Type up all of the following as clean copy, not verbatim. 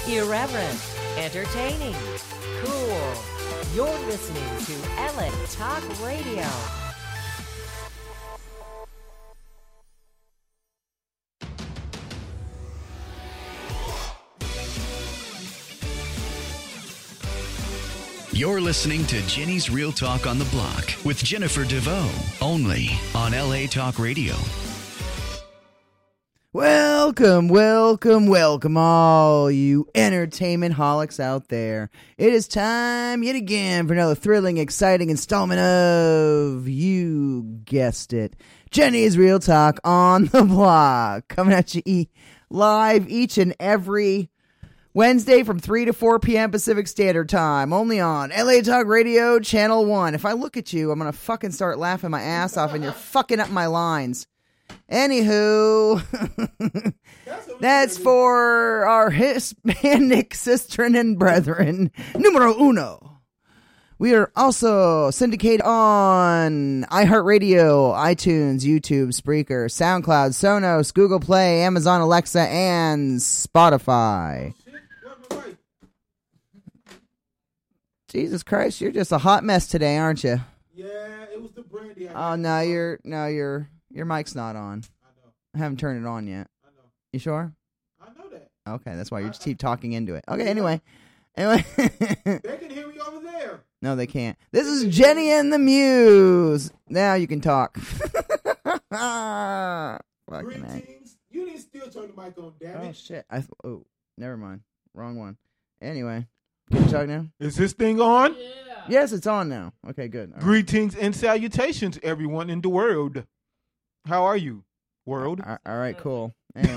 Irreverent, entertaining, cool. You're listening to LA Talk Radio. You're listening to Jenny's Real Talk on the Block with Jennifer DeVoe, only on LA Talk Radio. Welcome, welcome, welcome, all you entertainment holics out there. It is time yet again for another thrilling, exciting installment of, you guessed it, Jenny's Real Talk on the Block. Coming at you live each and every Wednesday from 3 to 4 p.m. Pacific Standard Time, only on LA Talk Radio, Channel 1. If I look at you, I'm going to fucking start laughing my ass off, and you're fucking up my lines. Anywho, that's for our Hispanic sistren and brethren, numero uno. We are also syndicated on iHeartRadio, iTunes, YouTube, Spreaker, SoundCloud, Sonos, Google Play, Amazon Alexa, and Spotify. Jesus Christ, you're just a hot mess today, aren't you? Yeah, it was the brandy. Oh no, your mic's not on. I know. I haven't turned it on yet. I know. You sure? I know that. Okay, that's why you just keep talking into it. Okay, anyway. They can hear me over there. No, they can't. This is Jenny and the Muse. Now you can talk. Greetings. You didn't still turn the mic on, damn it. Oh shit! Never mind. Wrong one. Anyway, can you talk now? Is this thing on? Yeah. Yes, it's on now. Okay, good. All right. Greetings and salutations, everyone in the world. How are you, world? All right, cool.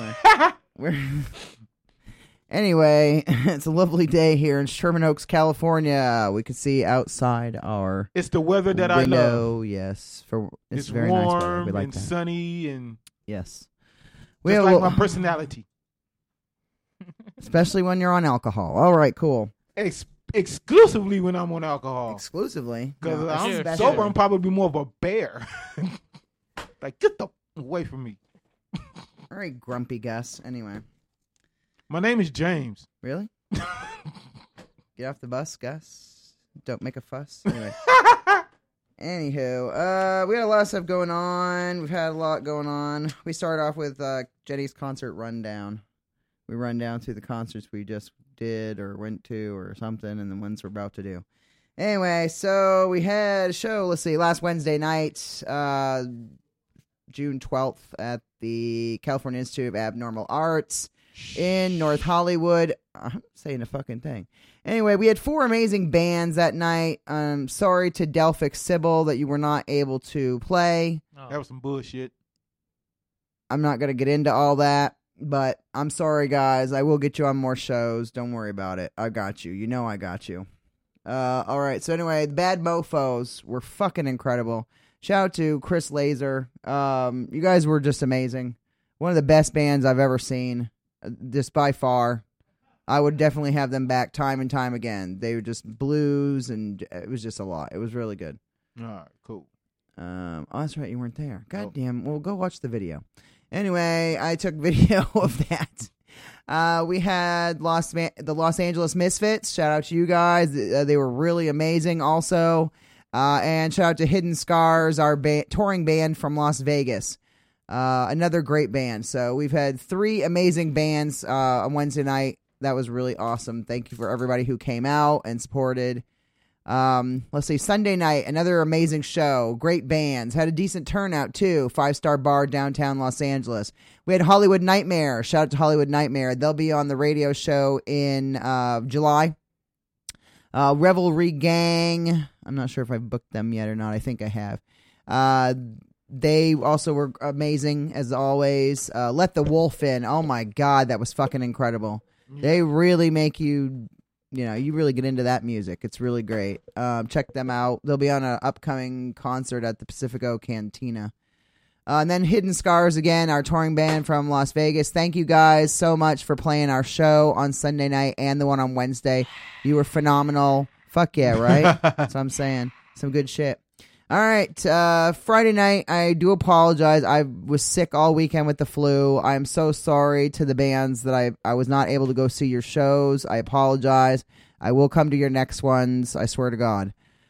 Anyway, it's a lovely day here in Sherman Oaks, California. We can see outside our It's the weather that window. I love. Yes, it's very warm nice weather. We like and that. sunny and Yes, just like my personality. Especially when you're on alcohol. All right, cool. Exclusively when I'm on alcohol. Exclusively, Because No, I'm especially. sober, I'm probably more of a bear. Like, get the away from me. All right, grumpy Gus. Anyway, My name is James. really? Get off the bus, Gus. Don't make a fuss. Anyway. Anywho, we had a lot of stuff going on. We've had a lot going on. We started off with Jenny's concert rundown. We run down through the concerts we just did or went to or something, and the ones we're about to do. Anyway, so we had a show, let's see, last Wednesday night, June 12th at the California Institute of Abnormal Arts in North Hollywood. I'm saying a fucking thing. Anyway, we had 4 amazing bands that night. Sorry to Delphix Sybil that you were not able to play. Oh. That was some bullshit. I'm not going to get into all that, but I'm sorry, guys. I will get you on more shows. Don't worry about it. I got you. You know I got you. All right. So anyway, the Bad Mofos were fucking incredible. Shout out to Chris Laser. You guys were just amazing. One of the best bands I've ever seen, just by far. I would definitely have them back time and time again. They were just blues, and it was just a lot. It was really good. All right, cool. Oh, that's right. You weren't there. God Oh. damn. Well, go watch the video. Anyway, I took video of that. We had the Los Angeles Misfits. Shout out to you guys. They were really amazing also. And shout out to Hidden Scars, our touring band from Las Vegas. Another great band. So we've had 3 amazing bands on Wednesday night. That was really awesome. Thank you for everybody who came out and supported. Let's see, Sunday night, another amazing show. Great bands. Had a decent turnout, too. 5-star bar downtown Los Angeles. We had Hollywood Nightmare. Shout out to Hollywood Nightmare. They'll be on the radio show in July. Revelry Gang. I'm not sure if I've booked them yet or not. I think I have. They also were amazing, as always. Let the Wolf In. Oh, my God. That was fucking incredible. They really make you really get into that music. It's really great. Check them out. They'll be on an upcoming concert at the Pacifico Cantina. And then Hidden Scars again, our touring band from Las Vegas. Thank you guys so much for playing our show on Sunday night and the one on Wednesday. You were phenomenal. Fuck yeah, right? That's what I'm saying. Some good shit. All right, Friday night, I do apologize. I was sick all weekend with the flu. I'm so sorry to the bands that I was not able to go see your shows. I apologize. I will come to your next ones. I swear to God.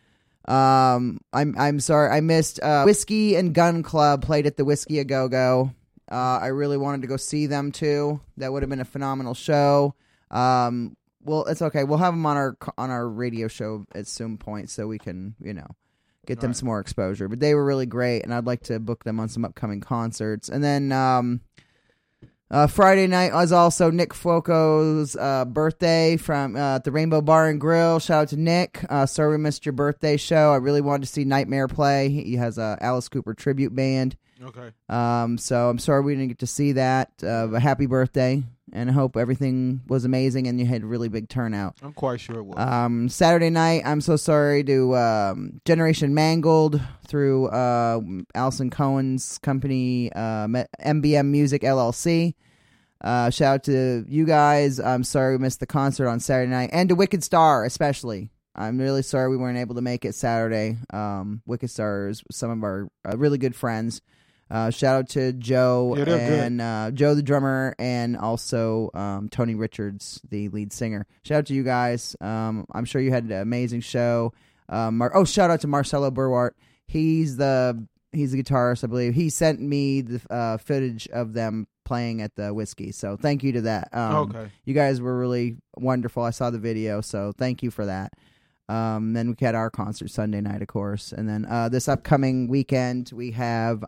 I'm sorry. I missed Whiskey and Gun Club played at the Whiskey A Go Go. I really wanted to go see them too. That would have been a phenomenal show. Well, it's okay. We'll have them on our radio show at some point, so we can get them some more exposure. But they were really great, and I'd like to book them on some upcoming concerts. And then Friday night was also Nick Fuoco's birthday from the Rainbow Bar and Grill. Shout out to Nick. Sorry we missed your birthday show. I really wanted to see Nightmare play. He has a Alice Cooper tribute band. Okay. So I'm sorry we didn't get to see that. Happy birthday, and I hope everything was amazing and you had a really big turnout. I'm quite sure it was. Saturday night, I'm so sorry to Generation Mangled through Alison Cohen's company, MBM Music LLC. Shout out to you guys. I'm sorry we missed the concert on Saturday night, and to Wicked Star especially. I'm really sorry we weren't able to make it Saturday. Wicked Star is some of our really good friends. Shout out to Joe and Joe the drummer, and also Tony Richards, the lead singer. Shout out to you guys. I'm sure you had an amazing show. Shout out to Marcelo Burwart. He's the guitarist, I believe. He sent me the footage of them playing at the Whiskey, so thank you to that. Okay. You guys were really wonderful. I saw the video, so thank you for that. Then we had our concert Sunday night, of course. And then this upcoming weekend, we have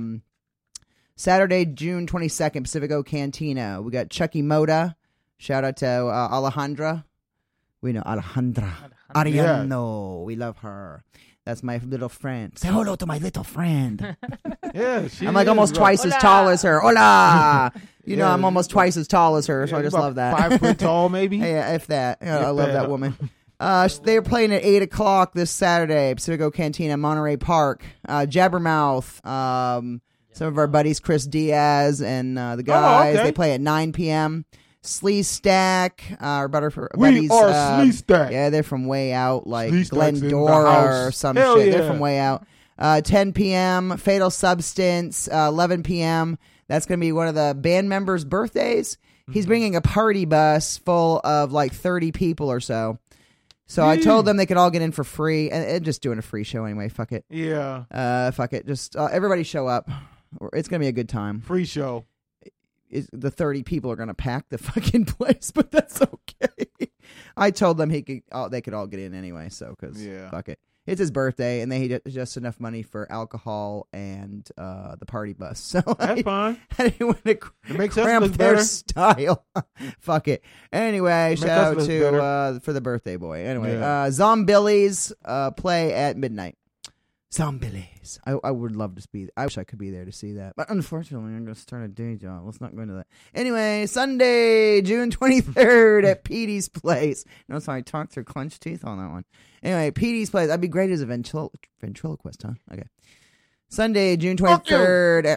Saturday, June 22nd, Pacifico Cantina. We got Chucky Moda. Shout out to Alejandra. We know Alejandra. Ariano. We love her. That's my little friend. Say hello to my little friend. Yeah, I'm like almost twice as tall as her. Hola! You know, I'm almost twice as tall as her, so I just love that. 5 foot tall, maybe? Yeah, if that. I love that woman. They're playing at 8 o'clock this Saturday, Pacifico Cantina, Monterey Park. Jabbermouth, some of our buddies, Chris Diaz and the guys, they play at 9 p.m. Slee Stack, our buddies. We are Slee Stack. Yeah, they're from way out, like Slee Stack's Glendora or some Hell shit. yeah. They're from way out. 10 p.m., Fatal Substance, 11 p.m. That's going to be one of the band members' birthdays. He's bringing a party bus full of like 30 people or so. So I told them they could all get in for free, and just doing a free show anyway. Fuck it. Yeah. Fuck it. Just everybody show up. It's gonna be a good time. Free show. The 30 people are gonna pack the fucking place, but that's okay. I told them they could all get in anyway. So fuck it. It's his birthday, and they had just enough money for alcohol and the party bus. So that's fine. I didn't want to cramp their style. Fuck it. Anyway, shout out to for the birthday boy. Anyway, Zombillies play at midnight. Zombillies. I would love to be. I wish I could be there to see that, but unfortunately, I'm going to start a day job. Let's not go into that. Anyway, Sunday, June 23rd at Petey's Place. Notice how I talked through clenched teeth on that one. Anyway, Petey's Place. That'd be great as a ventriloquist, huh? Okay. Sunday, June 23rd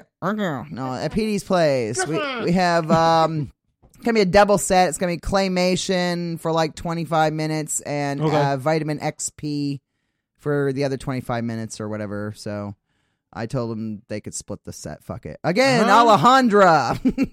at Petey's Place. We have it's gonna be a double set. It's gonna be Claymation for like 25 minutes and Vitamin XP for the other 25 minutes or whatever. So I told them they could split the set. Fuck it. Again, Alejandra.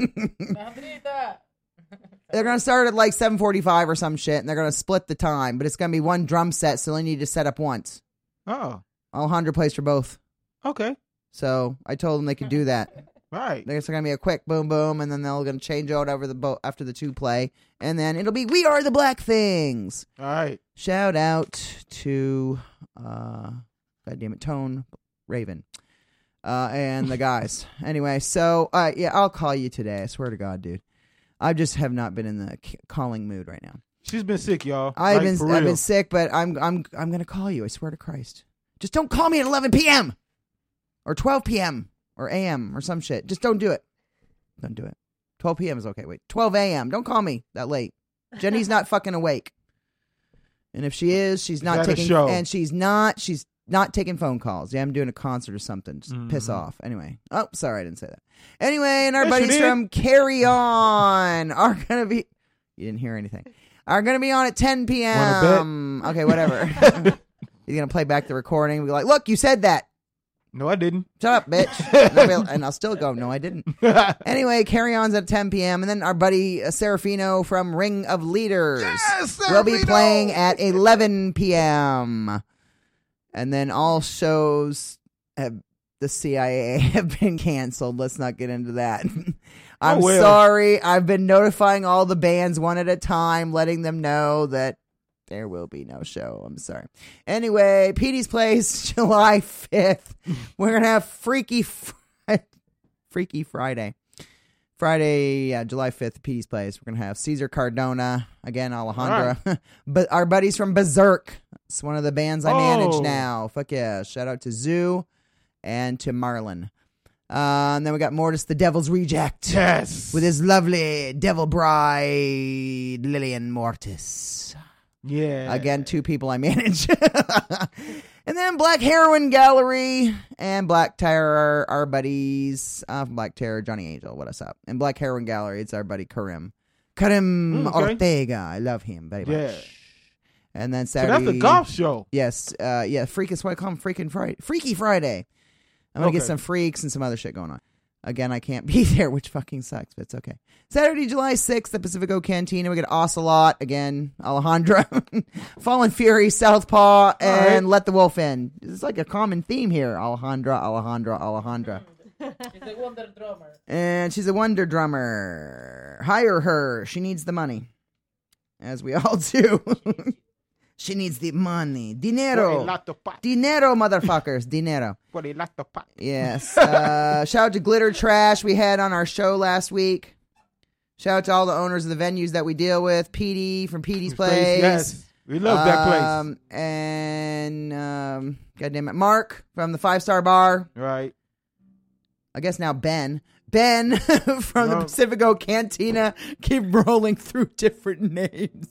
They're going to start at like 7:45 or some shit, and they're going to split the time. But it's going to be one drum set, so they need to set up once. Oh. Alejandra plays for both. Okay. So I told them they could do that. Right. There's going to be a quick boom boom, and then they're going to change out over the boat after the two play, and then it'll be We Are the Black Things. All right. Shout out to goddammit, Tone Raven, and the guys. Anyway, so I'll call you today. I swear to God, dude. I just have not been in the calling mood right now. She's been sick, y'all. I've been sick, but I'm going to call you. I swear to Christ. Just don't call me at 11 p.m. or 12 p.m. or a.m. or some shit. Just don't do it. Don't do it. 12 p.m. is okay. Wait, 12 a.m. Don't call me that late. Jenny's not fucking awake. And if she is, she's not taking. And she's not taking phone calls. Yeah, I'm doing a concert or something. Just piss off. Anyway. Oh, sorry, I didn't say that. Anyway, and our buddies from Carry On are going to be... You didn't hear anything. Are going to be on at 10 p.m. Wanna bet? Okay, whatever. He's going to play back the recording and be like, look, you said that. No, I didn't. Shut up, bitch. And I'll still go, no, I didn't. Anyway, Carry On's at 10 p.m. And then our buddy Serafino from Ring of Leaders will be playing at 11 p.m. And then all shows have the CIA have been canceled. Let's not get into that. I'm sorry. I've been notifying all the bands one at a time, letting them know that there will be no show. I'm sorry. Anyway, Petey's Place, July 5th. We're going to have Freaky Friday. Friday, July 5th, Petey's Place. We're going to have Cesar Cardona, again, Alejandra. Right. But our buddies from Berserk. It's one of the bands I manage now. Fuck yeah. Shout out to Zoo and to Marlon. And then we got Mortis the Devil's Reject. Yes. With his lovely devil bride, Lillian Mortis. Yeah. Again, 2 people I manage. And then Black Heroin Gallery and Black Terror, our buddies. Black Terror, Johnny Angel, what is up? And Black Heroin Gallery, it's our buddy Karim. Ortega. I love him very much. And then Saturday. So that's the golf show. Yes. Freaky, what I call him, Freaky Friday. I'm going to get some freaks and some other shit going on. Again, I can't be there, which fucking sucks, but it's okay. Saturday, July 6th, the Pacifico Cantina. We get Ocelot, again, Alejandra, Fallen Fury, Southpaw, and Let the Wolf In. It's like a common theme here. Alejandra. She's a wonder drummer. And she's a wonder drummer. Hire her. She needs the money. As we all do. She needs the money. Dinero. Dinero, motherfuckers. Dinero. Yes. Shout out to Glitter Trash we had on our show last week. Shout out to all the owners of the venues that we deal with. Petey from Petey's Place. Yes. We love that place. And, goddamn it, Mark from the 5-Star Bar. Right. I guess now Ben. Ben from the Pacifico Cantina. Keep rolling through different names.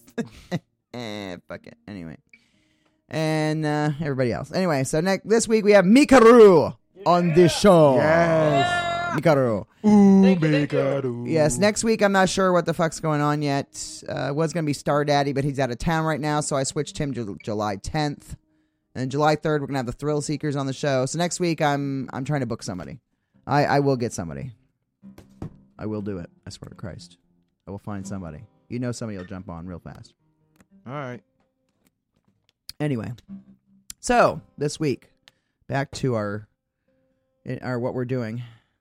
Fuck it. Anyway. And everybody else. Anyway, so this week we have Mikaru on this show. Yes. Mikaru. Ooh, Mikaru. Yes, next week I'm not sure what the fuck's going on yet. It was going to be Star Daddy, but he's out of town right now, so I switched him to July 10th. And July 3rd, we're going to have the Thrill Seekers on the show. So next week I'm trying to book somebody. I will get somebody. I will do it. I swear to Christ. I will find somebody. You know somebody will jump on real fast. All right. Anyway, so this week, back to our what we're doing.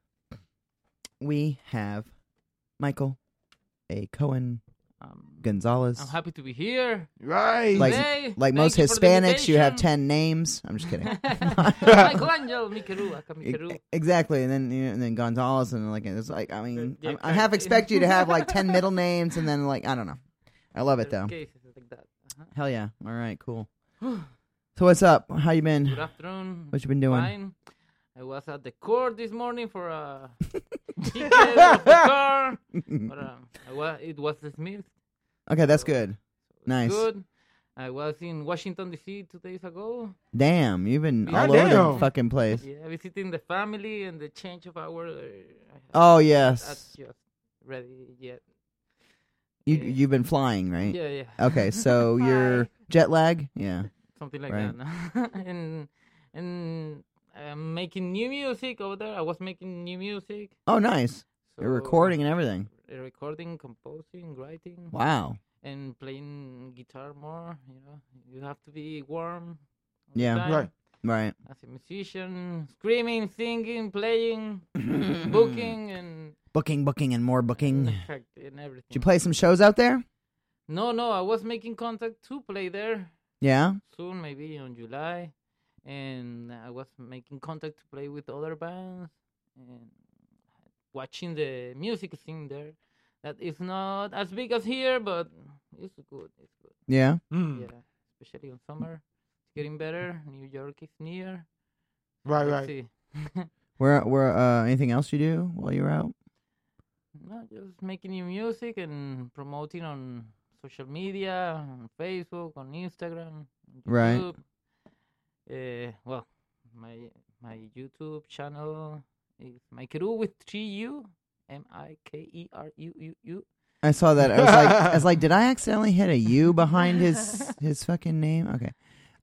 We have Michael A. Cohen Gonzalez. I'm happy to be here. Right. Like most Hispanics, you have 10 names. I'm just kidding. Michelangelo, Mikaru. Exactly, and then Gonzalez, and like it's like I mean, I half expect you to have like 10 middle names, and then like I don't know. I love it though. Cases like that. Hell yeah! All right, cool. So what's up? How you been? Good afternoon. What you been doing? Fine. I was at the court this morning for a ticket of the car, but it was dismissed. Okay, that's good. Nice. Good. I was in Washington, D.C. 2 days ago. Damn, you've been Yeah, all over the fucking place. Yeah, visiting the family and the change of hour. Oh, yes. That's just ready yet. You've been flying, right? Yeah, yeah. Okay, so you're jet lag? Yeah. Something like Right. that. and I'm making new music over there. I was making new music. Oh, nice. So You're recording and everything. Recording, composing, writing. Wow. And playing guitar more. You know, you have to be warm. all the Yeah. time. Right. Right. As a musician, screaming, singing, playing, booking, and Booking, and more booking. and everything. Did you play some shows out there? No, I was making contact to play there Yeah. soon, maybe in July, and I was making contact to play with other bands and watching the music scene there. That is not as big as here, but it's good. It's good. Yeah. Yeah, especially in summer. It's getting better. New York is near. Right, Let's right. see. Where anything else you do while you're out? No, just making new music and promoting on social media, on Facebook, on Instagram, on Right. YouTube. Well, my YouTube channel is Mikeru with 3U, Mikeru. I saw that. I was like, did I accidentally hit a U behind his fucking name? Okay.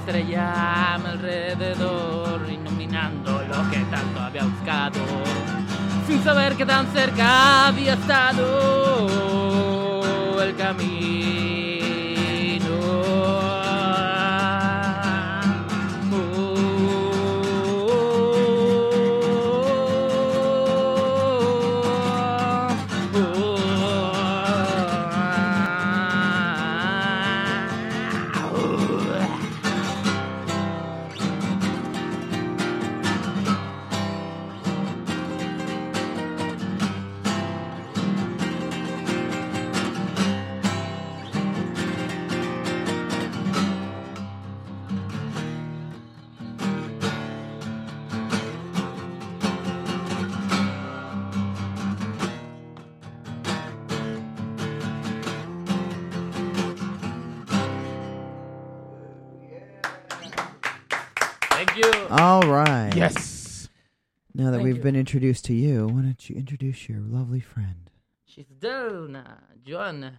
estrella a mi alrededor, iluminando lo que tanto había buscado, sin saber que tan cerca había estado el camino. Thank you. All right. Yes. Now that Thank we've you. been introduced to you, why don't you introduce your lovely friend? She's Delna, Joanna.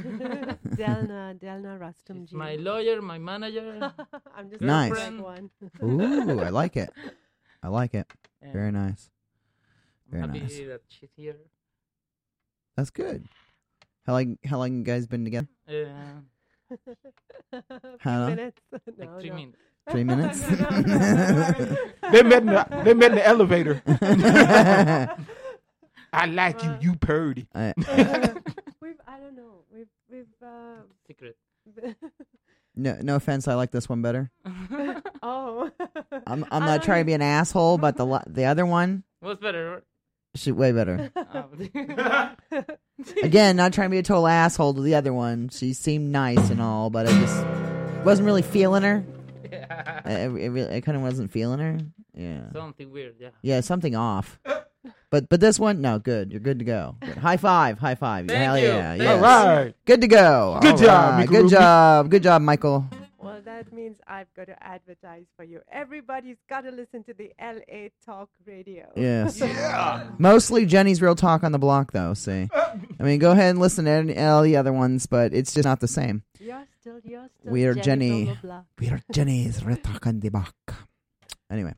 Delna Rustum She's G. my lawyer, my manager. I'm just Nice. a friend one. Ooh, I like it. I like it. and Very nice. I'm very happy nice. that she's here. That's good. How long you guys been together? Uh, How long? Minutes? like No, 3 no. minutes. 3 minutes? They met in the elevator. I like you, you purdy. I don't know. We've Secret. no offense, I like this one better. oh. I'm not trying to be an asshole, but the other one, What's better? way better. Uh, Again, not trying to be a total asshole to the other one. She seemed nice and all, but I just wasn't really feeling her. I kind of wasn't feeling her. Yeah. Something weird, yeah. Yeah, something off. But this one, no, good. You're good to go. Good. High five. Thank Hell you. yeah. Thank Yes. All right. Good to go. Good All job, right. Mikarubi. Good job, Michael. Well, that means I've got to advertise for you. Everybody's got to listen to the LA Talk Radio. Yes. Yeah. Mostly Jenny's Real Talk on the Block, though, see. I mean, go ahead and listen to all the other ones, but it's just not the same. You're still We are Jenny. from the block. We are Jenny's Real Talk on the Block. Anyway.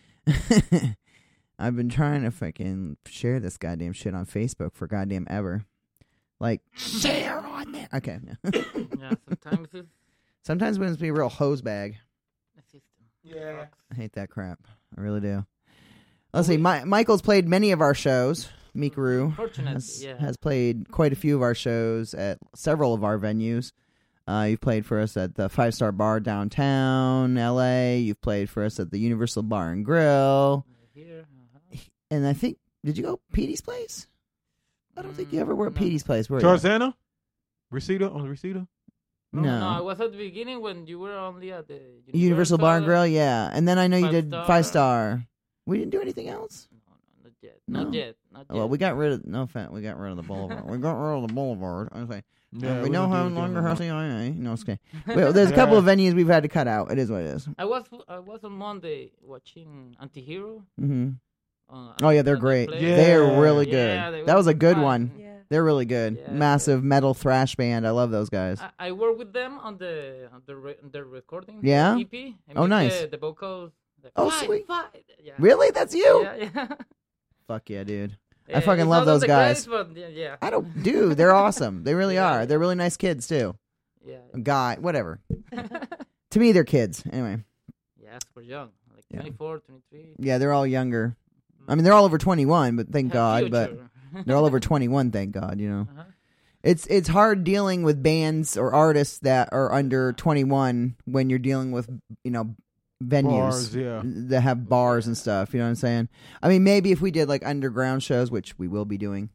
I've been trying to fucking share this goddamn shit on Facebook for goddamn ever. Like, share on there. Okay. Yeah, sometimes it's Sometimes when it's be a real hose bag. a system. Yeah. I hate that crap. I really do. Let's see. Michael's played many of our shows. Mikaru Fortunately, has played quite a few of our shows at several of our venues. You've played for us at the 5-Star Bar downtown LA. You've played for us at the Universal Bar and Grill. Here, And I think, did you go Petey's Place? I don't think you ever were at No. Petey's Place, were you? Tarzana? Reseda on the Reseda? No, I was at the beginning when you were only at the Universal Bar and Grill, yeah. And then I know you did 5-Star. 5-Star. We didn't do anything else? No, not yet. No. Not yet. Not yet. Well, we got rid of, no offense, we got rid of the Boulevard. We got rid of the Boulevard. I was like, Yeah, we we no don't do it longer down have there. CIA. No, it's okay. Well, there's a couple of venues we've had to cut out. It is what it is. I was on Monday watching Antihero. Mm-hmm. Oh, yeah, they're great. Yeah. They're really good. Yeah, they That was a were good fun. one. Yeah. They're really good. Yeah. Massive metal thrash band. I love those guys. I work with them on the recording. Yeah? the EP. I Oh, made nice. The vocals. Oh, Fight, sweet. fight. Yeah. Really? That's you? Yeah. Fuck yeah, dude. Yeah, fucking it's love not those the guys. greatest, but yeah. I don't, dude. They're awesome. They really Yeah. are. They're really nice kids too. Yeah. Guy, whatever. To me, they're kids. Anyway, Yeah, super young. Like Yeah. 24, 23. yeah, they're all younger. I mean, they're all over 21, but thank God. But they're all over 21, thank God. You know, Uh-huh. it's hard dealing with bands or artists that are under 21 when you're dealing with venues Bars, yeah. that have bars and stuff. You know what I'm saying? I mean, maybe if we did like underground shows, which we will be doing.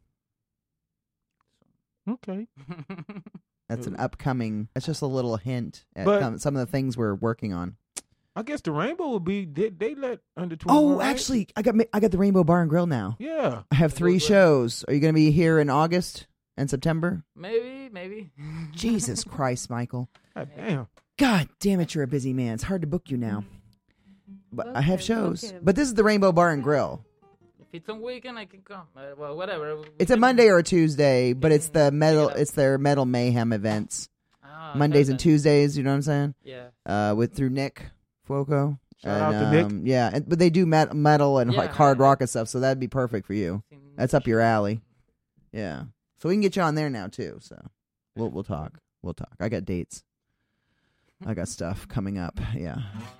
Okay. That's an upcoming. That's just a little hint at But- some of the things we're working on. I guess the Rainbow would be, they let under 21, Oh, right? actually, I got the Rainbow Bar and Grill now. Yeah. I have 3 shows. Are you going to be here in August and September? Maybe. Jesus Christ, Michael. God damn. God damn it, you're a busy man. It's hard to book you now. But I have Okay, shows. okay. But this is the Rainbow Bar and Grill. If it's on weekend, I can come. Well, whatever. It's a Monday or a Tuesday, but it's the metal. Yeah. It's their Metal Mayhem events. Oh, Mondays and Tuesdays. You know what I'm saying? Yeah. Through Nick Fuoco. Shout out to Nick. Yeah, but they do metal and like Yeah. hard rock and stuff, so that'd be perfect for you. That's up your alley. Yeah, so we can get you on there now too. So we'll talk. We'll talk. I got dates. I got stuff coming up. Yeah.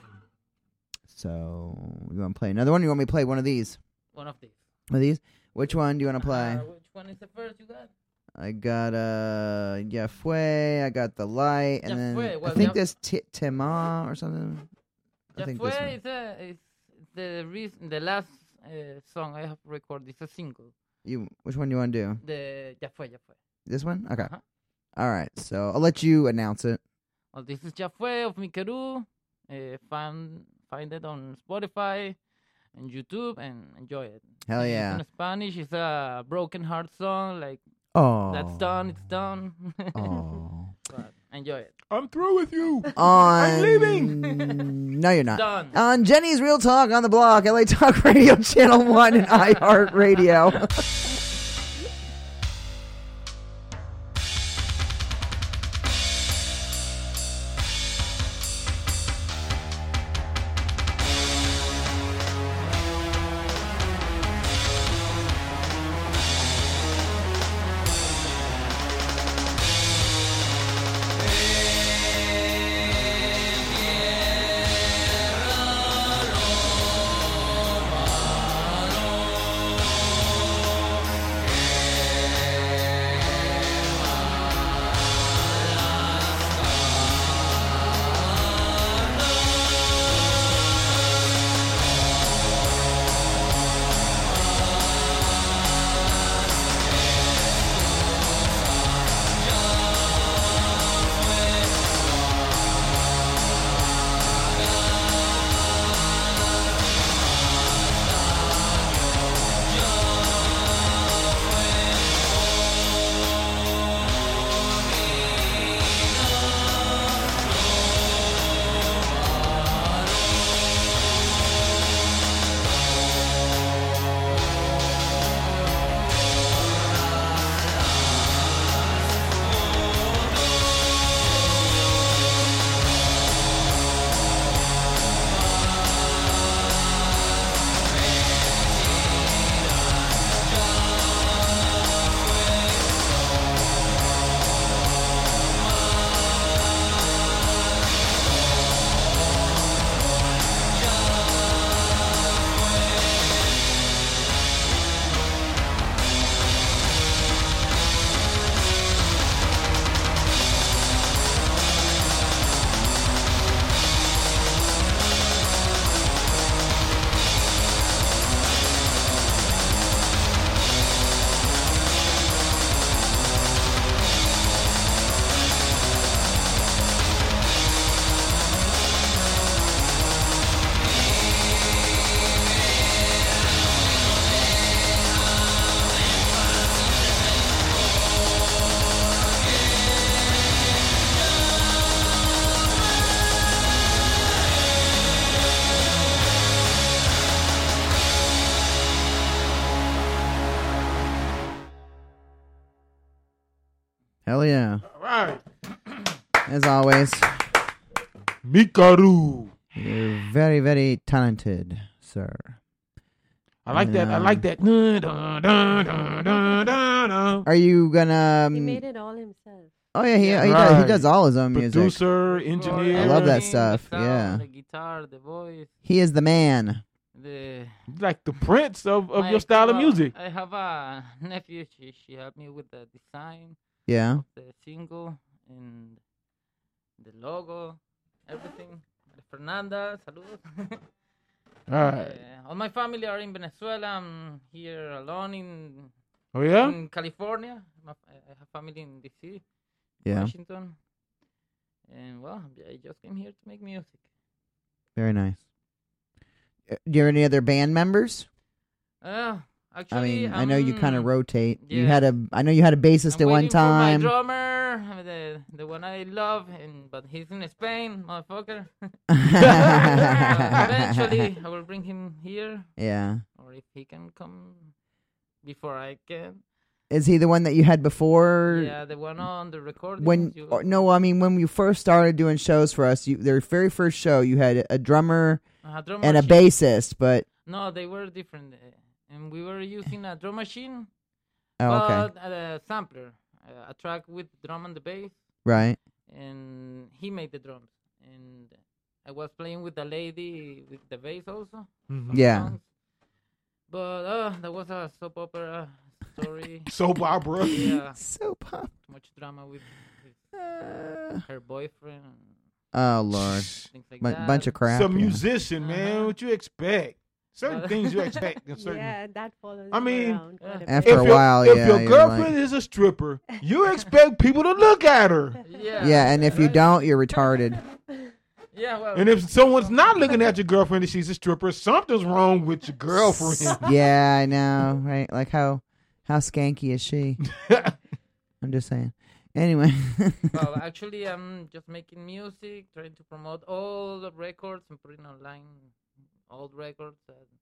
So you want to play another one? Or you want me to play one of these? One of these. One of these? Which one do you want to play? Which one is the first you got? I got Ya Fue, I got The Light, and Ya then Fue, I well, think Ya- this Tema or something. I Ya think Fue this one. is the last song I have recorded. It's a single. Which one do you want to do? The Ya Fue, Ya Fue. This one? Okay. Uh-huh. All right. So I'll let you announce it. Well, this is Ya Fue of Mikeru. Find it on Spotify and YouTube and enjoy it. Hell It's yeah. in Spanish. It's a broken heart song. Like, Oh. that's done. It's done. Oh. But enjoy it. I'm through with you. I'm leaving. No, you're not. Done. On Jenny's Real Talk on the Block, LA Talk Radio Channel 1 and iHeartRadio. Hell yeah. All right. As always, Mikaru. you're very, very talented, sir. I like that. I like that. Dun, dun, dun, dun, dun, dun, dun. Are you gonna... He made it all himself. Oh, yeah, he Right. does all his own music. Producer, engineer. I love that Recording, stuff, The sound, yeah. The guitar, the voice, He is the man. the. Like the prince of my- your style of well, music. I have a nephew. She helped me with the design Yeah. of the single and the logo, everything. Fernanda, saludos. All right. All my family are in Venezuela. I'm here alone in Oh, yeah? in California. I have family in DC, Yeah. Washington, and well, I just came here to make music. Very nice. Do you have any other band members? Actually, I know you kind of rotate. You yeah. had I know you had a bassist I'm at one waiting for my time. drummer, the one I love, but he's in Spain, motherfucker. Eventually, I will bring him here, Yeah. or if he can come before I can. Is he the one that you had before? Yeah, the one on the recording. No, I mean when you first started doing shows for us, their very first show, you had a drummer drum and machine. a bassist, but No, they were different, and we were using a drum machine, okay, but a sampler, a track with drum and the bass, right, and he made the drums, and I was playing with the lady with the bass also. yeah. songs. But that was a soap opera story. Soap opera. Yeah, So pop. too much drama with Uh, her boyfriend, and oh Lord, things like that. bunch of crap. Some yeah. musician, man. Uh-huh. What you expect? Certain Well- things you expect in certain. Yeah, that follows I you mean, around quite a bit. After a while, if yeah, your you're girlfriend like- is a stripper, you expect people to look at her. Yeah, Yeah, and if you right? don't, you're retarded. Yeah, well, And if someone's not looking at your girlfriend and she's a stripper, something's wrong with your girlfriend. Yeah, I know, right? Like how skanky is she? I'm just saying. Anyway, well, actually, I'm just making music, trying to promote all the records and putting online old records.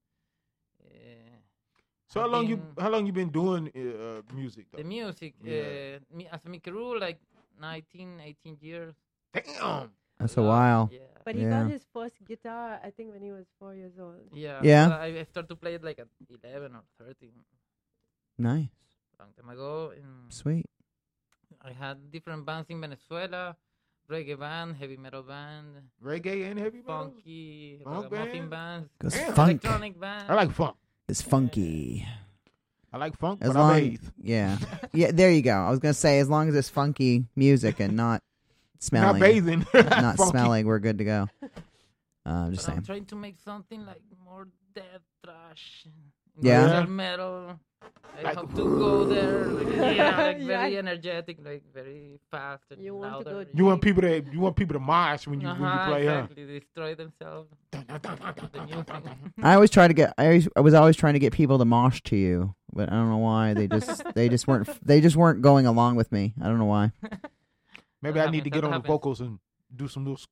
So how long you been doing music? Though? The music, Yeah. me as a Mikeru, like 19, 18 years. Damn. that's a while. Yeah. But he Yeah. got his first guitar, I think, when he was 4 years old. Yeah. Yeah. so I started to play it like at 11 or 13, Nice, long time ago. And sweet. I had different bands in Venezuela, reggae band, heavy metal band, Reggae and heavy metal? funky, Funk ragamuffin band? bands, Goes Damn. funk. electronic band. I like funk. It's funky. I like funk, As but long, I bathe. yeah, yeah. There you go. I was gonna say, as long as it's funky music and not smelling, Not bathing. not Funky. smelling, we're good to go. I'm just But I'm saying. trying to make something like more death thrash, Yeah. industrial metal. I Like- have to go there, like, like Yeah. very energetic, like very fast and You want to louder. go You want people to mosh when you play, exactly. Destroy themselves. The new thing. I always try to get. I was always trying to get people to mosh to you, but I don't know why they just weren't going along with me. I don't know why. Maybe That I need to happens, get that on the happens. vocals and do some little.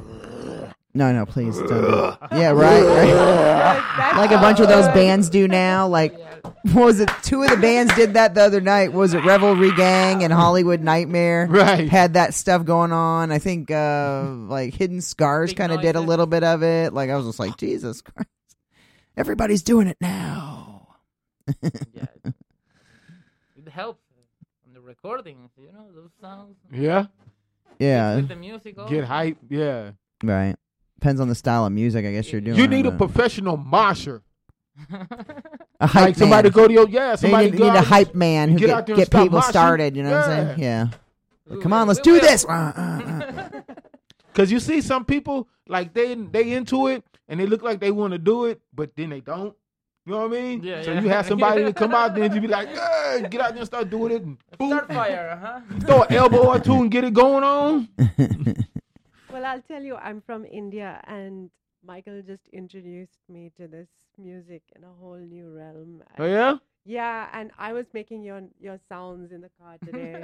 No, please don't do it. Yeah, right. Like a bunch of those bands do now. Like, what was it? Two of the bands did that the other night. Was it Revelry Gang and Hollywood Nightmare? Right. Had that stuff going on. I think like Hidden Scars Big kind of did a Noises. little bit of it. Like I was just like, Jesus Christ, everybody's doing it now. Yeah. It helps on the recordings, those sounds. Yeah. Yeah, With the music also. Get hype. Yeah. right. Depends on the style of music, I guess you're doing. You need a but- professional mosher. a hype Like somebody man. go to your somebody you need, go need a out- hype man who get out there and get start people moshing. started. You know what I'm saying? Yeah. Come on, let's do this. Cause you see some people like they into it and they look like they want to do it, but then they don't. You know what I mean? Yeah, so yeah. you have somebody to come out there and you be like, "Hey, get out there and start doing it, and boom, Start fire, huh? throw an elbow or two and get it going on." Well, I'll tell you, I'm from India, and Michael just introduced me to this music in a whole new realm. Oh yeah. Yeah, and I was making your sounds in the car today.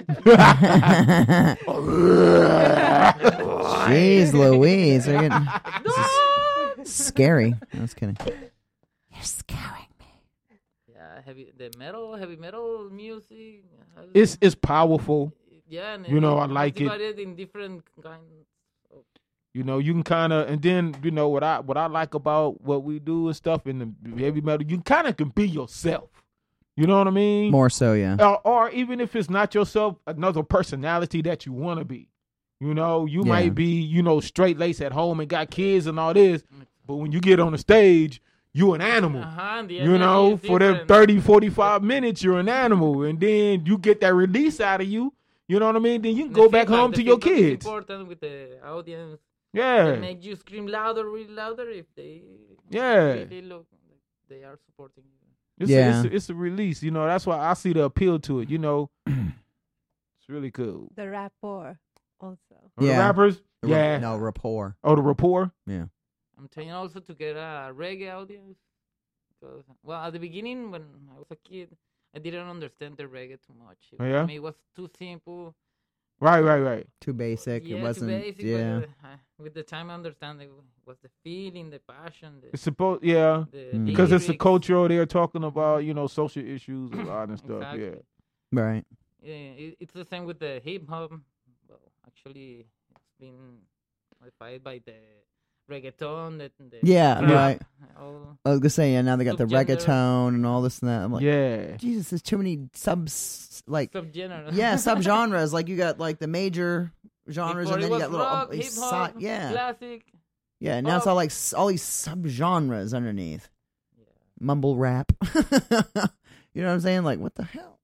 Jeez Louise. They're getting, this is scary. I was kidding. You're scaring me. Yeah, heavy metal music. It's powerful. Yeah, and I like it. divided in different kinds. You can kind of, and then what I like about what we do and stuff in the heavy metal, you kind of can be yourself. You know what I mean? More so, yeah. Or even if it's not yourself, another personality that you want to be. You Yeah. might be, straight laced at home and got kids and all this, but when you get on the stage, you an animal. The energy is For them different. 30, 45 minutes, you're an animal. And then you get that release out of you. You know what I mean? Then you can And go the back feedback- home the to your feedback is kids. important with the audience. Yeah. They make you scream louder, really louder if they Yeah. really look like they are supporting you. It's a release. That's why I see the appeal to it. It's really cool. The rapport also. The Yeah. rappers? The Yeah. No, rapport. Oh, the rapport? Yeah. I'm trying also to get a reggae audience. Because, at the beginning, when I was a kid, I didn't understand the reggae too much. Oh, yeah? For me, it was too simple. Right. Too basic. Yeah, It wasn't. too basic. Yeah. But, with the time, I understand it was the feeling, the passion, It's supposed, yeah. the Mm. Because it's a lyrics. cultural, they're talking about, social issues a lot and stuff. Exactly. Yeah. Right. It's the same with the hip hop. Well, actually, it's been modified by the reggaeton. The Yeah, trap, right. all- I was gonna say, yeah. Now they got the Subgender. reggaeton and all this and that. I'm like, Yeah. Jesus, there's too many like subgenre. yeah subgenres. Like you got like the major genres, Before and it then you was got little rock, hip hop, yeah, classic. yeah. Now it's all like all these subgenres underneath. Mumble rap. You know what I'm saying? Like, what the hell?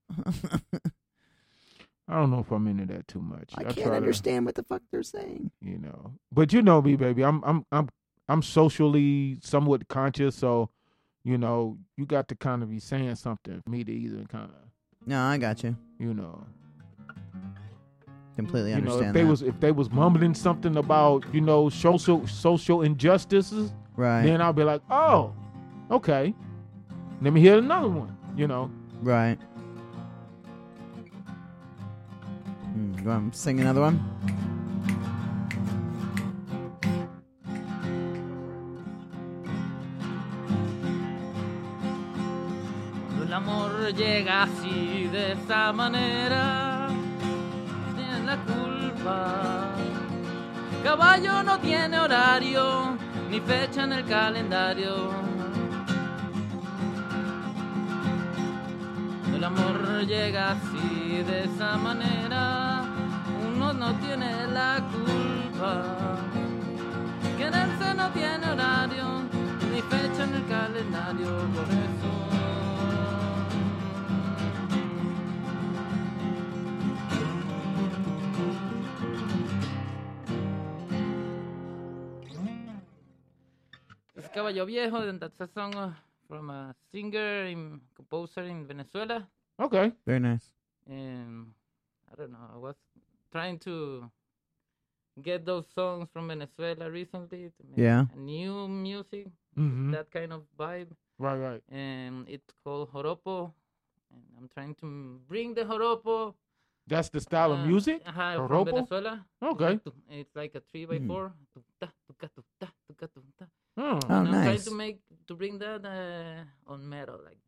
I don't know if I'm into that too much. I try can't to, understand what the fuck they're saying. you know. But you know me, baby. I'm socially somewhat conscious, so you know, you got to kind of be saying something for me to either kind of, No, I got you. you know, Completely you know, understand if they was mumbling something about, you know, social injustices, right, then I'll be like, oh, okay, let me hear another one, you know. right. You want to sing another one? El amor llega así, de esa manera, tiene la culpa. Caballo no tiene horario, ni fecha en el calendario. El amor llega así, de esa manera, uno no tiene la culpa. Quererse no tiene horario, ni fecha en el calendario, por eso. Es Caballo Viejo, and that's a song from a singer and composer in Venezuela. Okay. Very nice. And I don't know, I was trying to get those songs from Venezuela recently to make Yeah. a new music, Mm-hmm. that kind of vibe. Right. And it's called Joropo. And I'm trying to bring the Joropo. That's the style of music? From Joropo? Venezuela. Okay. It's like a 3x4. Tuca, tuca, tuca, tuca, tuca. Hmm. Oh, And I'm nice. trying to bring that on metal, like.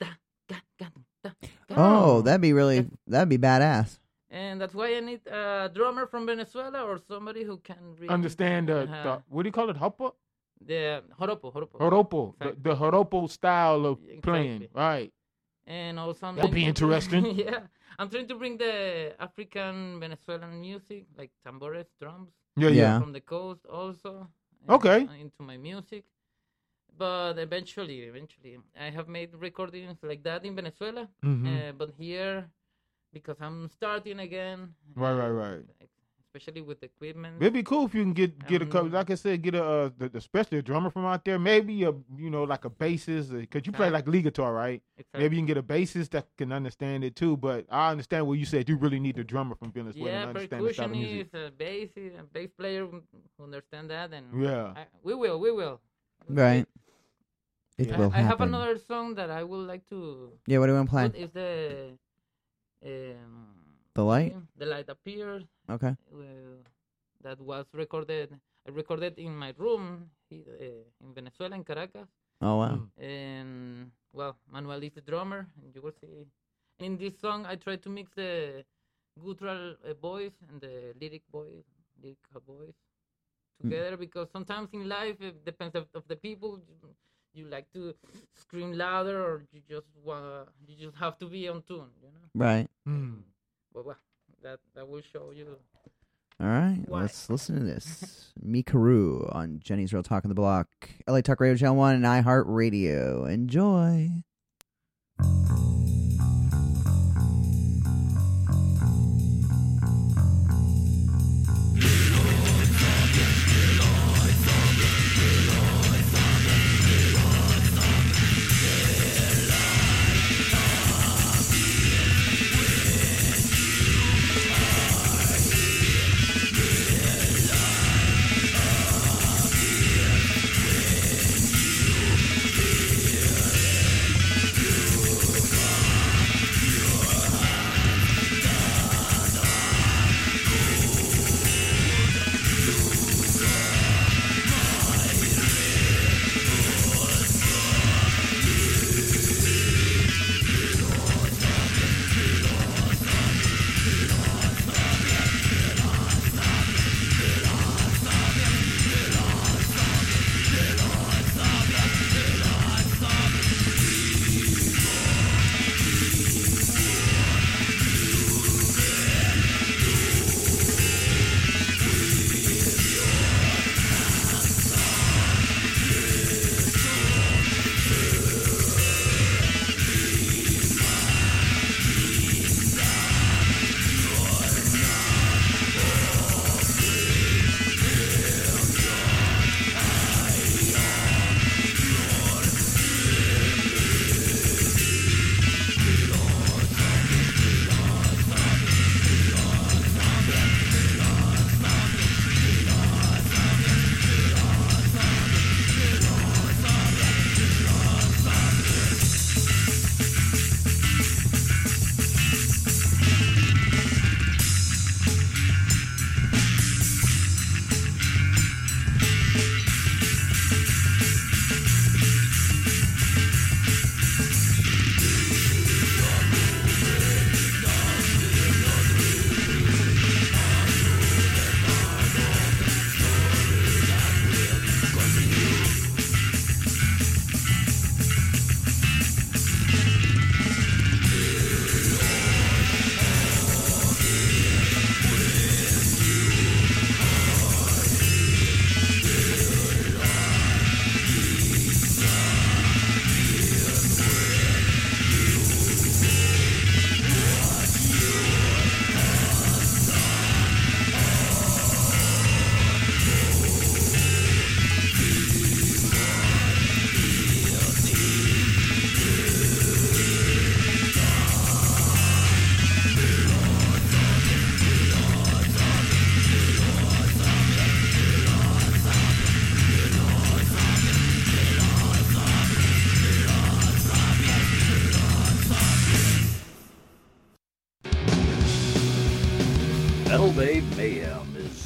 Oh, that'd be badass. And that's why I need a drummer from Venezuela or somebody who can bring, Understand the what do you call it? Hopo? the joropo. Joropo. Exactly. The joropo style of playing. Exactly. Right. And also That'll be interesting. Yeah, I'm trying to bring the African Venezuelan music, like tambores, drums, Yeah. from the coast also. Okay. Into my music. But eventually, I have made recordings like that in Venezuela. Mhm. But here, because I'm starting again. Right. Especially with equipment. It'd be cool if you can get a couple, Um, like I said, get especially a drummer from out there. Maybe like a bassist, because you play like lead guitar, right? Exactly. Maybe you can get a bassist that can understand it too. But I understand what you said. You really need the drummer from Venezuela Yeah, to understand the style of music. percussionist, a bass player who understand that, and Yeah. we will. Right. It Yeah. will I have happen. another song that I would like to. Yeah, what do you want to play? What is the The Light? The Light Appeared. Okay. That was recorded. I recorded in my room in Venezuela, in Caracas. Oh, wow. And well, Manuel is the drummer, and you will see. In this song, I try to mix the guttural voice and the lyrical voice together, because sometimes in life it depends of the people. You like to scream louder, or you just have to be on tune, you know. Right. But well, that will show you. All right, Why? let's listen to this. Mikaru on Jenny's Real Talk on the Block, LA Talk Radio Channel 1 and iHeartRadio. Enjoy.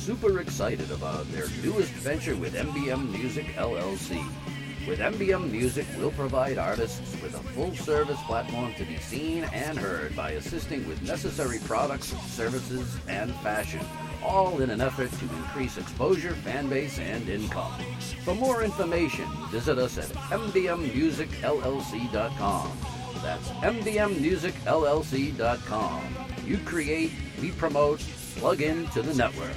super excited about their newest venture with MBM Music LLC. With MBM Music, we'll provide artists with a full-service platform to be seen and heard by assisting with necessary products, services, and fashion, all in an effort to increase exposure, fan base, and income. For more information, visit us at mbmmusicllc.com. That's mbmmusicllc.com. You create, we promote, plug into the network.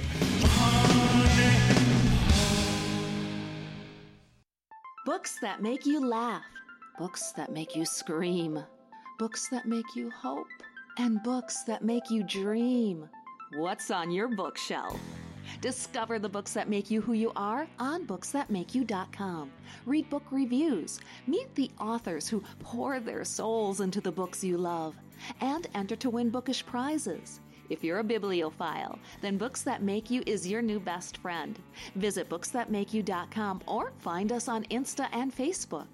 Books that make you laugh, books that make you scream, books that make you hope, and books that make you dream. What's on your bookshelf? Discover the books that make you who you are on booksthatmakeyou.com. Read book reviews, meet the authors who pour their souls into the books you love, and enter to win bookish prizes. If you're a bibliophile, then Books That Make You is your new best friend. Visit booksthatmakeyou.com or find us on Insta and Facebook.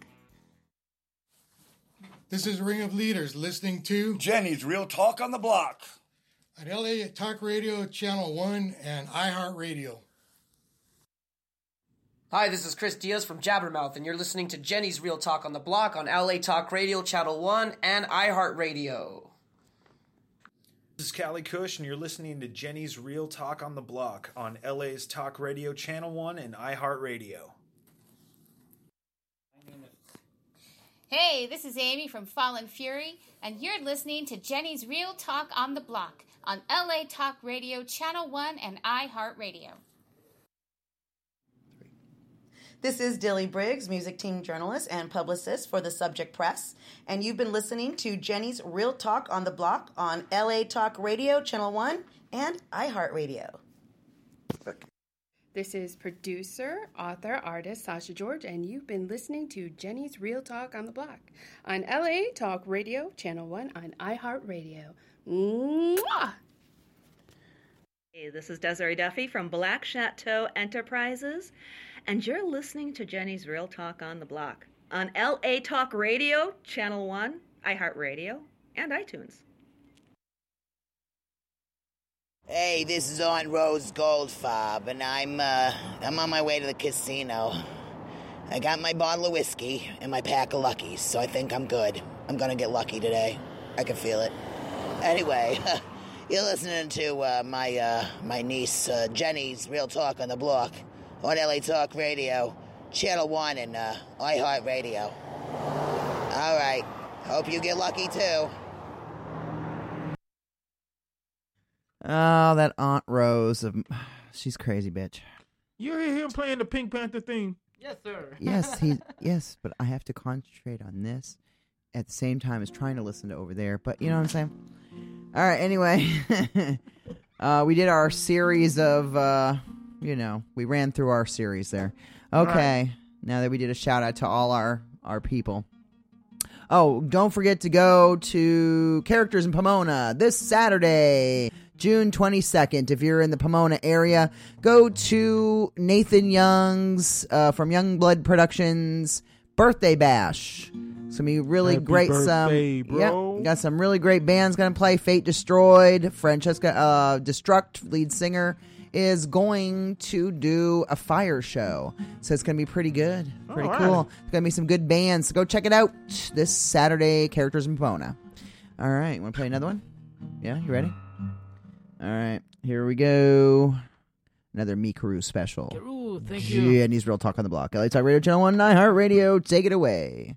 This is Ring of Leaders listening to Jenny's Real Talk on the Block at LA Talk Radio Channel 1 and iHeartRadio. Hi, this is Chris Diaz from Jabbermouth, and you're listening to Jenny's Real Talk on the Block on LA Talk Radio Channel 1 and iHeartRadio. This is Callie Cush, and you're listening to Jenny's Real Talk on the Block on LA's Talk Radio Channel 1 and iHeartRadio. Hey, this is Amy from Fallen Fury, and you're listening to Jenny's Real Talk on the Block on LA Talk Radio Channel 1 and iHeartRadio. This is Dilly Briggs, music team journalist and publicist for The Subject Press, and you've been listening to Jenny's Real Talk on the Block on LA Talk Radio, Channel 1, and iHeartRadio. This is producer, author, artist Sasha George, and you've been listening to Jenny's Real Talk on the Block on LA Talk Radio, Channel 1 on iHeartRadio. Mwah! Hey, this is Desiree Duffy from Black Chateau Enterprises, and you're listening to Jenny's Real Talk on the Block on LA Talk Radio, Channel 1, iHeartRadio, and iTunes. Hey, this is Aunt Rose Goldfarb, and I'm on my way to the casino. I got my bottle of whiskey and my pack of Luckies, so I think I'm good. I'm gonna get lucky today. I can feel it. Anyway, you're listening to my niece Jenny's Real Talk on the Block on LA Talk Radio, Channel 1, and iHeartRadio. All right. Hope you get lucky, too. Oh, that Aunt Rose. She's crazy, bitch. You hear him playing the Pink Panther theme? Yes, sir. Yes, but I have to concentrate on this at the same time as trying to listen to over there. But you know what I'm saying? All right, anyway. We did our series of... we ran through our series there. Okay, right. Now that we did a shout out to all our people. Oh, don't forget to go to Characters in Pomona this Saturday, June 22nd. If you're in the Pomona area, go to Nathan Young's from Youngblood Productions Birthday Bash. It's going to be really Happy great. Birthday, bro. Got some really great bands going to play. Fate Destroyed, Francesca Destruct, lead singer, is going to do a fire show. So it's going to be pretty good. Pretty cool. There's going to be some good bands. So go check it out this Saturday, Characters in Pomona. All right. Want to play another one? Yeah? You ready? All right. Here we go. Another Me Carew special. Carew, thank you. Jenny's Real Talk on the Block. LA Talk Radio Channel 1 and iHeartRadio. Take it away.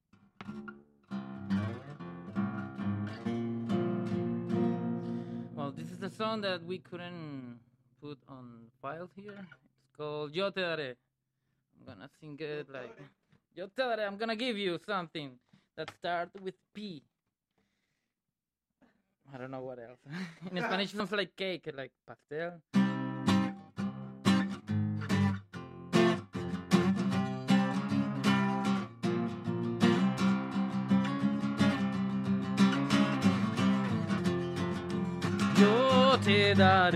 Well, this is the song that we couldn't put on files here. It's called Yo Te Daré. I'm gonna sing it like Yo Te Daré. I'm gonna give you something that starts with P. I don't know what else. In Spanish, it sounds like cake, like pastel. Yo te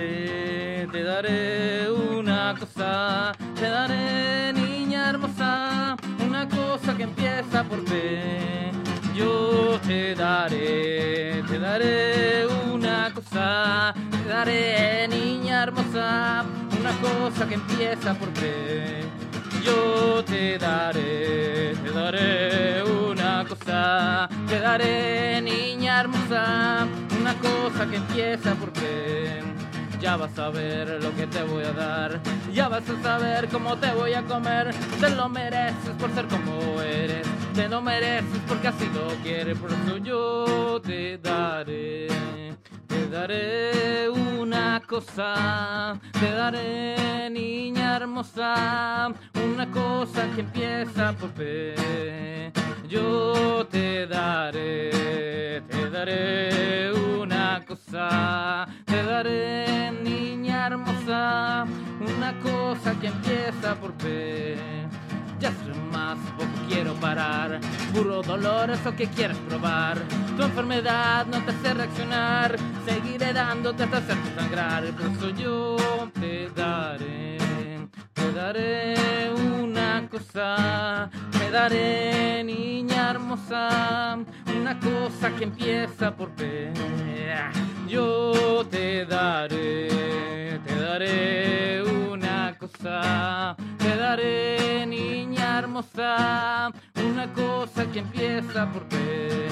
daré una cosa, te daré, niña hermosa, una cosa que empieza por P. Yo te daré una cosa, te daré, niña hermosa, una cosa que empieza por P. Yo te daré una cosa, te daré, niña hermosa, una cosa que empieza por P. Ya vas a ver lo que te voy a dar, ya vas a saber cómo te voy a comer. Te lo mereces por ser como eres, te lo mereces porque así lo quieres. Por eso yo te daré una cosa, te daré, niña hermosa, una cosa que empieza por P. Yo te daré una cosa, te daré, niña hermosa, una cosa que empieza por P. Ya soy más, poco quiero parar, puro dolor, eso que quieres probar. Tu enfermedad no te hace reaccionar, seguiré dándote hasta hacerte sangrar. Por eso yo te daré una cosa, te daré, niña hermosa, una cosa que empieza por P. Yo te daré una cosa, te daré, niña hermosa, una cosa que empieza por P.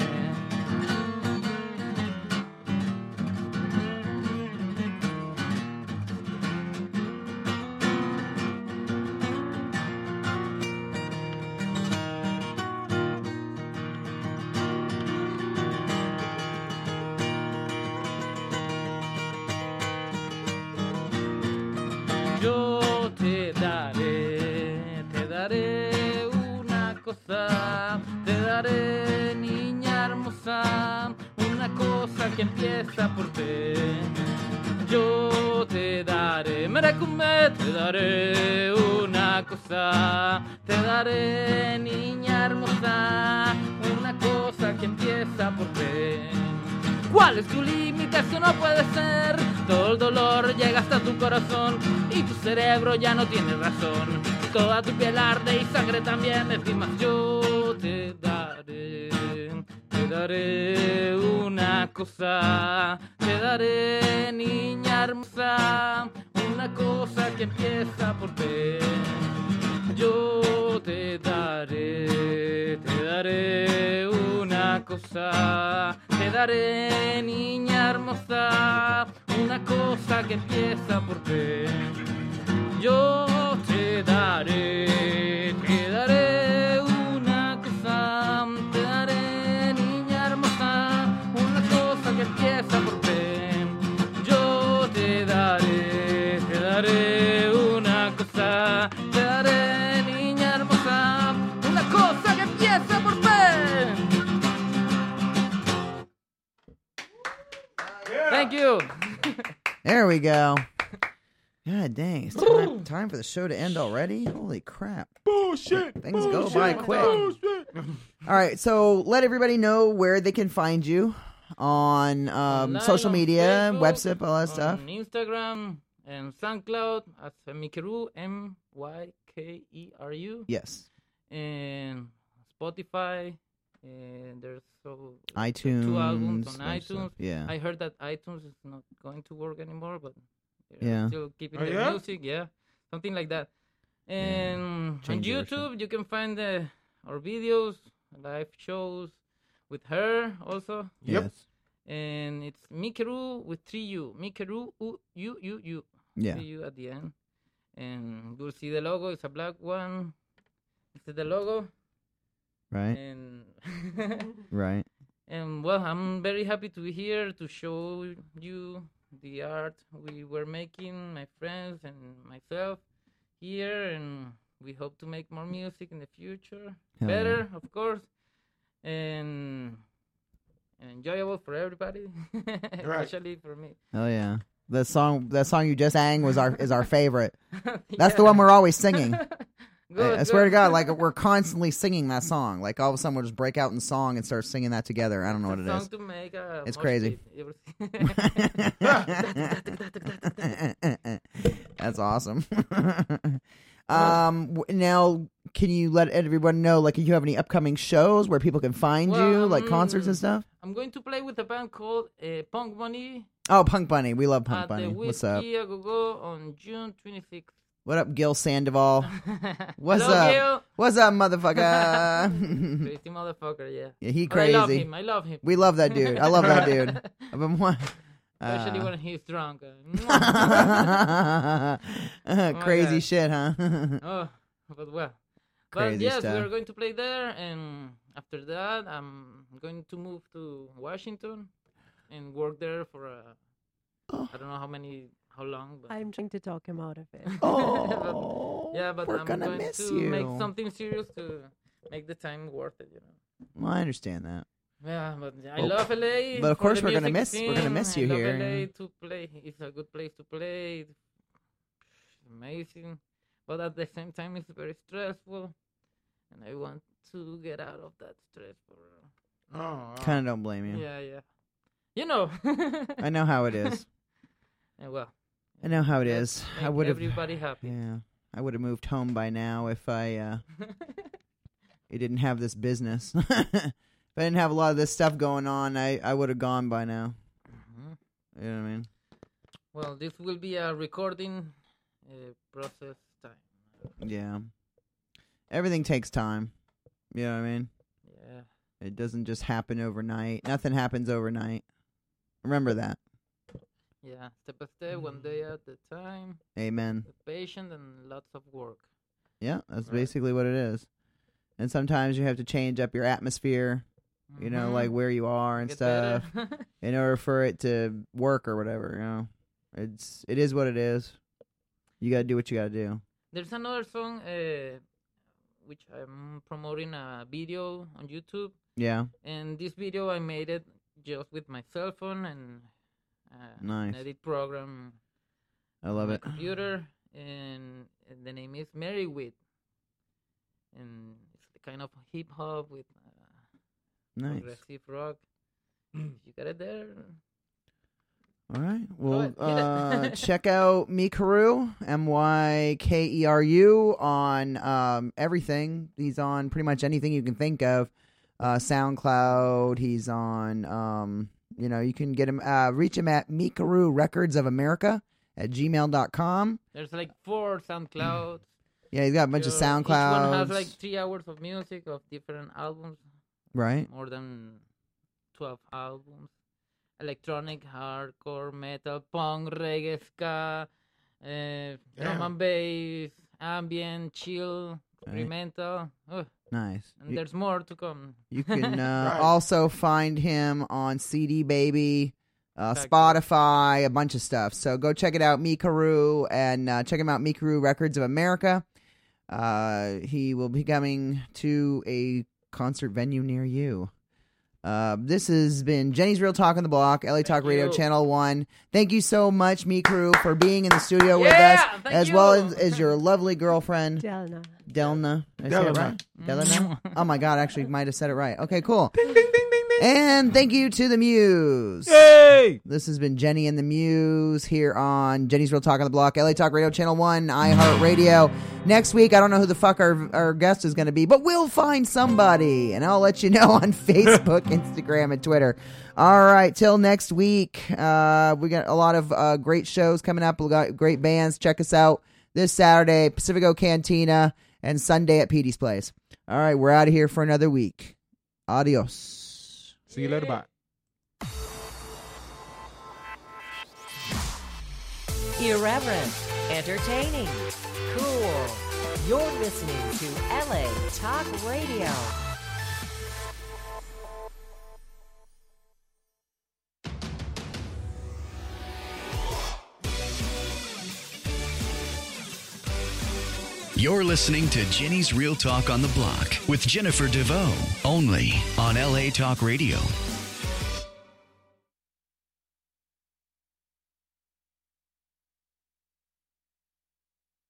Yo te daré una cosa, te daré, niña hermosa, una cosa que empieza por P. Yo te daré, merecume, te daré una cosa, te daré, niña hermosa, una cosa que empieza por P. ¿Cuál es tu límite? Eso no puede ser. Todo el dolor llega hasta tu corazón y tu cerebro ya no tiene razón. Toda tu piel arde y sangre también. Encima yo te daré una cosa, te daré, niña hermosa, una cosa que empieza por P. Yo te daré una cosa, te daré, niña hermosa, una cosa que empieza por P. Yo te daré una cosa, te daré, niña hermosa, una cosa que empieza por P. Yo te daré una cosa, te daré, niña hermosa, una cosa que empieza por P. Thank you. There we go. God dang, it's time for the show to end already? Holy crap. Bullshit. Things go by quick. All right, so let everybody know where they can find you on social media, Facebook, website, all that stuff. On Instagram and SoundCloud as Mykeru, Mykeru. Yes. And Spotify. And there's iTunes, 2 albums on there's iTunes. stuff, yeah. I heard that iTunes is not going to work anymore, but they're Yeah. still keeping Oh, the yeah? music, yeah, something like that. And on Change the YouTube, you can find our videos, live shows with her also. Yes. And it's Mykeru with 3 U. Mykeru, U. Yeah. 3 U at the end. And you'll see the logo. It's a black one. This is the logo. Right. And Right. And well, I'm very happy to be here to show you the art we were making, my friends and myself here, and we hope to make more music in the future. Hell Better, of course, and enjoyable for everybody, especially for me. Oh yeah. That song you just sang is our favorite. That's the one we're always singing. I swear to God, like we're constantly singing that song. Like all of a sudden we'll just break out in song and start singing that together. I don't know what it is. To make it's crazy. That's awesome. Now, can you let everyone know, like, if you have any upcoming shows where people can find you, like concerts and stuff? I'm going to play with a band called Punk Bunny. Oh, Punk Bunny. We love Punk Bunny. The What's up? Whiskey A Go Go on June 26th. What up, Gil Sandoval? What's Hello, up? Gil. What's up, motherfucker? Crazy motherfucker, yeah. Yeah, he But crazy. I love him. We love that dude. I love that dude. I've been Especially when he's drunk. Crazy shit, huh? Oh, but well. Crazy But yes, stuff. we're going to play there, and after that, I'm going to move to Washington and work there for I don't know how long. But I'm trying to talk him out of it. but we're I'm gonna going miss to you. make something serious to make the time worth it. Well, I understand that. Yeah, but I love LA. But of for course the we're gonna music miss you scene. I here. love LA to play. It's a good place to play. It's amazing, but at the same time it's very stressful, and I want to get out of that stress. Kind of don't blame you. Yeah. You know. I know how it is. Yeah, well. I know how it is. I would have everybody happy. Yeah, I would have moved home by now if I didn't have this business. If I didn't have a lot of this stuff going on, I would have gone by now. Mm-hmm. You know what I mean? Well, this will be a recording process time. Yeah. Everything takes time. You know what I mean? Yeah. It doesn't just happen overnight. Nothing happens overnight. Remember that. Yeah, step by step, one day at a time. Amen. Patient and lots of work. Yeah, that's basically what it is. And sometimes you have to change up your atmosphere, you know, like where you are and Get stuff, better. in order for it to work or whatever, you know. It is what it is. You got to do what you got to do. There's another song which I'm promoting a video on YouTube. Yeah. And this video I made it just with my cell phone and Nice. an edit program. I love on my it. computer, and the name is Mary Wit, and it's the kind of hip hop with Nice. progressive rock. You got it there. All right. Go Well, ahead, hit it. check out Mykeru, Mykeru, on everything. He's on pretty much anything you can think of. SoundCloud. He's on, you can get him, reach him at Mykeru Records of America at gmail.com. There's like 4 SoundClouds. Yeah, he's got a bunch of Each one SoundClouds. has like 3 hours of music of different albums. Right. More than 12 albums. Electronic, hardcore, metal, punk, reggae, ska, drum and bass, ambient, chill, experimental. Ugh. Nice. And there's more to come. You can also find him on CD Baby, Spotify, a bunch of stuff. So go check it out, Mykeru, and check him out, Mykeru Records of America. He will be coming to a concert venue near you. This has been Jenny's Real Talk on the Block, LA Talk Radio Channel 1. Thank you so much, Mykeru, for being in the studio with us, as well as your lovely girlfriend, Delna. Delna. Did I say it right? Delna? Oh my God, actually might have said it right. Okay, cool. And thank you to the Muse. Yay! This has been Jenny and the Muse here on Jenny's Real Talk on the Block, LA Talk Radio Channel 1, iHeartRadio. Next week, I don't know who the fuck our guest is going to be, but we'll find somebody, and I'll let you know on Facebook, Instagram, and Twitter. All right, till next week. We got a lot of great shows coming up. We got great bands. Check us out this Saturday, Pacifico Cantina, and Sunday at Petey's Place. All right, we're out of here for another week. Adios. See you later. Bye. Irreverent, entertaining, cool. You're listening to LA Talk Radio. You're listening to Jenny's Real Talk on the Block with Jennifer DeVoe, only on LA Talk Radio.